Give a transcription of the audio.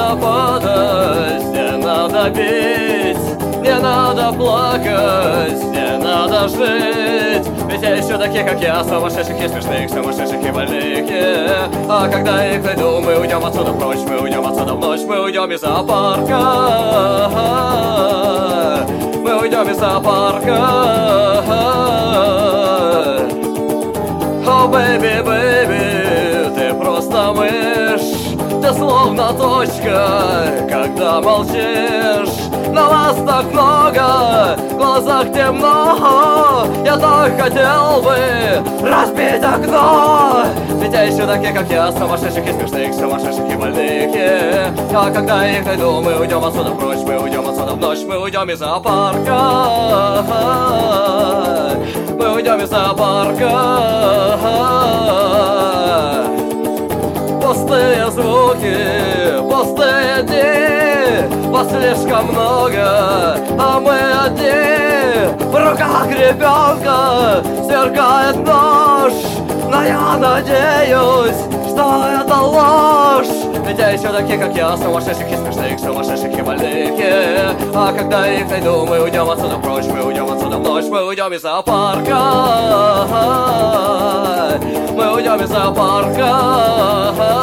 надо падать, не надо бить, не надо плакать, не надо жить. Ведь есть еще такие, как я, сумасшедших и смешных, сумасшедших и больных. А когда их найду, мы уйдем отсюда прочь, мы уйдем отсюда в ночь, мы уйдем из зоопарка. Мы уйдем из зоопарка. О, бэйби, бэйби, ты просто мышь, ты словно точка, когда молчишь. На вас так много, в глазах темно. Я так хотел бы разбить окно. Ведь я ищу таких, как я, сумасшедших и смешных, сумасшедших и больных. А когда их найду, мы уйдем отсюда прочь, мы уйдем отсюда в ночь, мы уйдем из зоопарка. Мы уйдем из зоопарка. Пустые звуки, пустые дни, вас слишком много, а мы одни. В руках ребенка сверкает нож, но я надеюсь, что это ложь. Ведь я еще такие, как я, сумасшедших и смешных, сумасшедших и больных. А когда их найду, мы уйдем отсюда прочь, мы уйдем отсюда в ночь, мы уйдем из зоопарка. Мы уйдем из зоопарка.